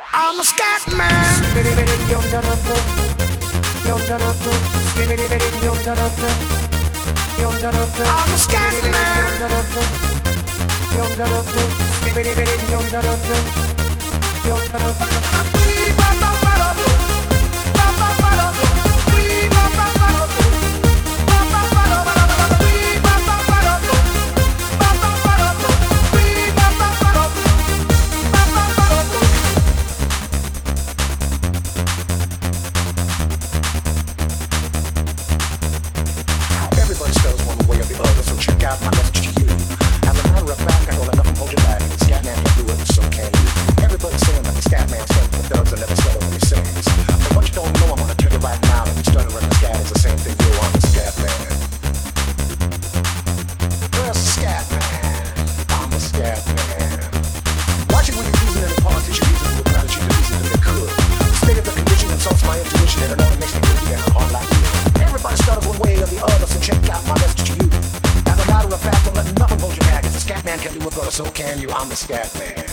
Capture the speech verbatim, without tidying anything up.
I'm a scat man. I'm a scat Everybody spells one way or the other, so check out my message to you. As a matter of fact, I don't let nothing hold you back. The scat man can do it, so can you. Everybody's saying that the scat man stands for thugs and never stutter when he sings. But what you don't know, I'm gonna tell you right now, that the stutter and the scat is the same thing. Yo, I'm the scat man. Where's the scat man? I'm the scat man. Watch it when you're using any politician, using the crowd, you can use it if they could. The state of the condition insults my intuition, and it only makes me look down hard like you. Everybody stutters one way or the other, so check out my message to you. As a matter of fact, don't let nothing hold you back. If the scat man can do it, brother, so can you. I'm the scat man.